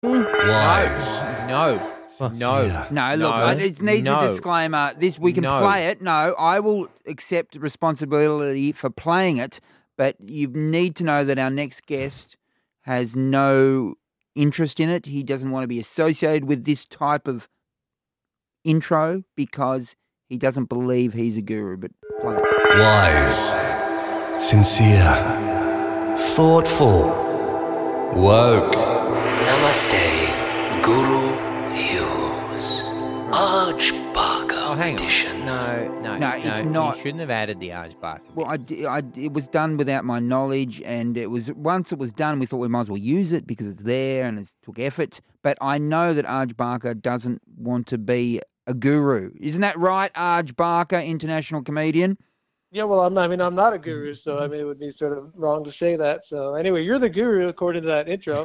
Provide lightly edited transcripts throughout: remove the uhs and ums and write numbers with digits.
Wise. No. Sincere. No, look, it needs a disclaimer. We can play it. No, I will accept responsibility for playing it, but you need to know that our next guest has no interest in it. He doesn't want to be associated with this type of intro because he doesn't believe he's a guru, but play it. Wise. Sincere. Thoughtful. Woke. Namaste, Guru Hughes. Arj Barker hang edition. on. No, it's not. You shouldn't have added the Arj Barker. Well, it was done without my knowledge, and once it was done, we thought we might as well use it because it's there and it took effort. But I know that Arj Barker doesn't want to be a guru. Isn't that right, Arj Barker, international comedian? Yeah, well, I'm not a guru, so it would be sort of wrong to say that. So anyway, you're the guru according to that intro.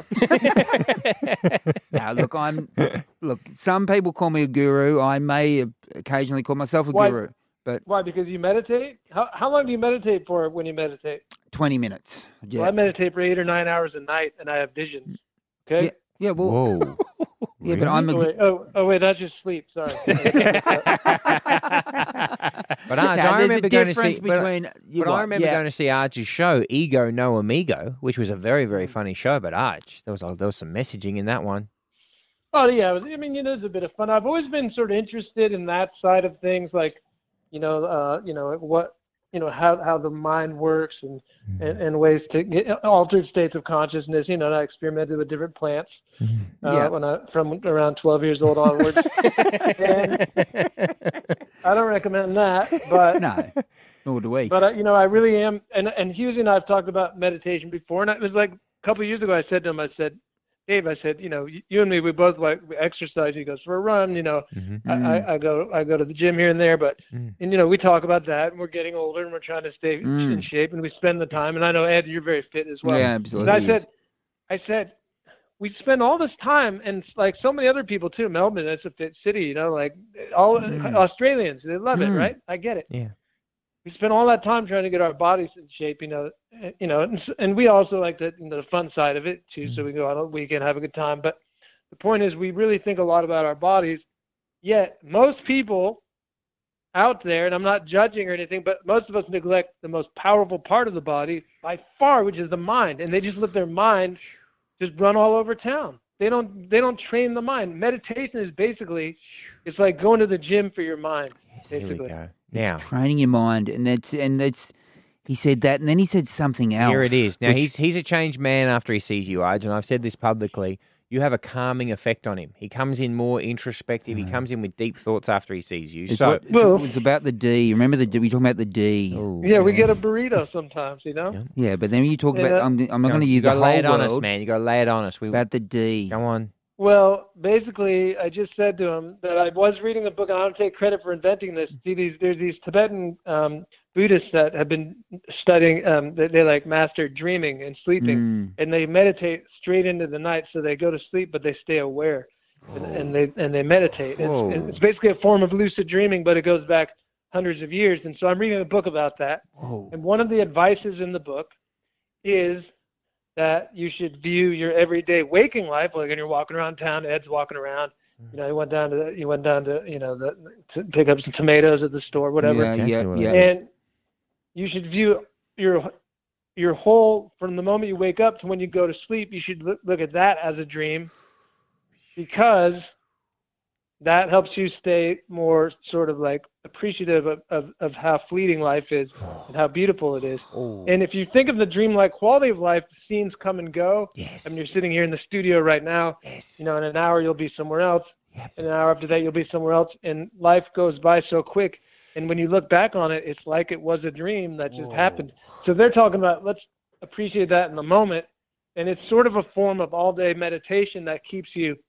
Now, look, some people call me a guru. I may occasionally call myself a guru. But why? Because you meditate? How long do you meditate for when you meditate? 20 minutes. Yeah. Well, I meditate for 8 or 9 hours a night, and I have visions. Okay? Yeah, well... Whoa. Yeah, but I'm wait, that's just sleep. Sorry. But Arj, I remember going to see. I remember going to see Arj's show, Ego No Amigo, which was a very, very funny show. But Arj, there was some messaging in that one. Oh yeah, it's a bit of fun. I've always been sort of interested in that side of things, like, how the mind works and ways to get altered states of consciousness. I experimented with different plants from around 12 years old onwards. And I don't recommend that, but no, nor do we. But I really am. And Hughes and I have talked about meditation before, and it was like a couple of years ago. I said to him, Dave, you and me, we both we exercise. He goes for a run. I go to the gym here and there, but and we talk about that. And we're getting older, and we're trying to stay in shape, and we spend the time. And I know, Ed, you're very fit as well. Yeah, absolutely. And I said, we spend all this time, and like so many other people too. Melbourne, that's a fit city. Like all Australians, they love it, right? I get it. Yeah. We spend all that time trying to get our bodies in shape, and we also like the fun side of it too. So we go out on a weekend, have a good time. But the point is, we really think a lot about our bodies. Yet most people out there, and I'm not judging or anything, but most of us neglect the most powerful part of the body by far, which is the mind. And they just let their mind just run all over town. They don't train the mind. Meditation is basically, it's like going to the gym for your mind. Basically. Here we go. It's training your mind, and that's he said that, and then he said something else. Here it is. Now he's a changed man after he sees you, Arj, and I've said this publicly. You have a calming effect on him. He comes in more introspective. He comes in with deep thoughts after he sees you. It's about the D. Remember the D? We talking about the D. Ooh, yeah, we get a burrito sometimes, Yeah, but then you talk about. I'm not going to use the whole lay it on world. us, man. You got to lay it on us. About the D. Go on. Well, basically, I just said to him that I was reading a book, and I don't take credit for inventing this. There's these Tibetan Buddhists that have been studying, they like mastered dreaming and sleeping, and they meditate straight into the night, so they go to sleep, but they stay aware, and they meditate. It's basically a form of lucid dreaming, but it goes back hundreds of years. And so I'm reading a book about that, and one of the advices in the book is that you should view your everyday waking life, like when you're walking around town. Ed's walking around. He went down to to pick up some tomatoes at the store, whatever. Yeah. And you should view your whole, from the moment you wake up to when you go to sleep. You should look at that as a dream, because that helps you stay more sort of like appreciative of how fleeting life is and how beautiful it is. And if you think of the dreamlike quality of life, scenes come and go. Yes. I mean, you're sitting here in the studio right now. Yes. In an hour you'll be somewhere else. Yes. And an hour after that you'll be somewhere else. And life goes by so quick. And when you look back on it, it's like it was a dream that just happened. So they're talking about, let's appreciate that in the moment. And it's sort of a form of all-day meditation that keeps you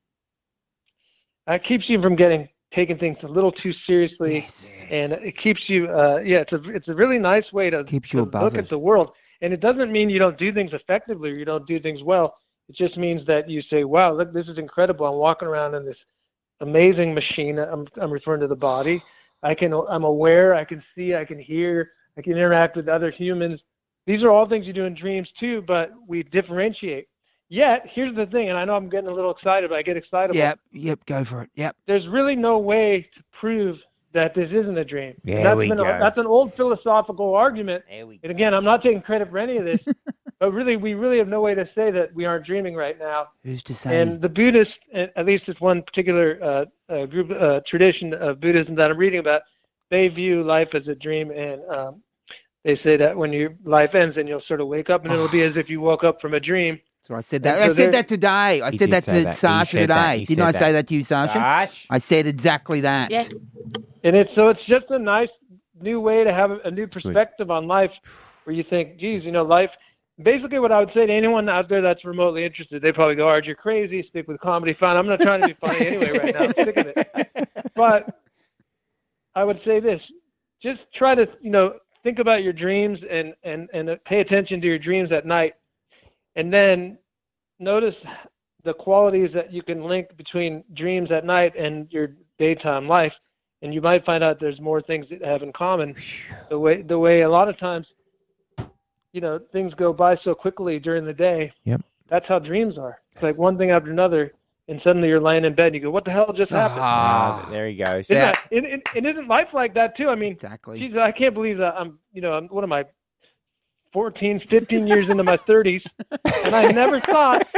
from taking things a little too seriously, and it keeps you. It's a really nice way to look at the world. And it doesn't mean you don't do things effectively or you don't do things well. It just means that you say, "Wow, look, this is incredible! I'm walking around in this amazing machine." I'm referring to the body. I'm aware. I can see. I can hear. I can interact with other humans. These are all things you do in dreams too, but we differentiate. Yet, here's the thing, and I know I'm getting a little excited, but I get excitable. Yep, go for it. Yep. There's really no way to prove that this isn't a dream. There That's we go. That's an old philosophical argument. There we go. And again, I'm not taking credit for any of this, but really, we really have no way to say that we aren't dreaming right now. Who's to say? And the Buddhists, at least this one particular tradition of Buddhism that I'm reading about, they view life as a dream, and they say that when your life ends, then you'll sort of wake up, and it'll be as if you woke up from a dream. So I said that. I said that today. I said that to Sasha today. Didn't I say that to you, Sasha? I said exactly that. Yes. And it's just a nice new way to have a new perspective on life, where you think, geez, life. Basically, what I would say to anyone out there that's remotely interested, they probably go, "Art, you're crazy. Stick with comedy." Fine. I'm not trying to be funny anyway right now. I'm sick of it. But I would say this: just try to think about your dreams and pay attention to your dreams at night. And then notice the qualities that you can link between dreams at night and your daytime life. And you might find out there's more things that have in common. The way a lot of times, things go by so quickly during the day. Yep. That's how dreams are. It's like one thing after another, and suddenly you're laying in bed and you go, what the hell just happened? There he goes. Isn't life like that too? I mean, exactly. Geez, I can't believe that I'm what am I, 14, 15 years into my 30s, and I never thought,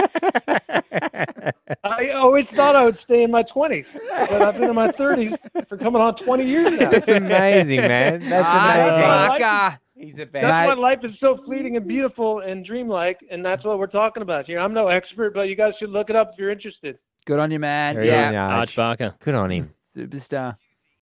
I always thought I would stay in my 20s, but I've been in my 30s for coming on 20 years now. That's amazing, man. That's amazing. He's a bad. That's why life is so fleeting and beautiful and dreamlike, and that's what we're talking about here. I'm no expert, but you guys should look it up if you're interested. Good on you, man. Yeah, Arch Barker. Good on him. Superstar.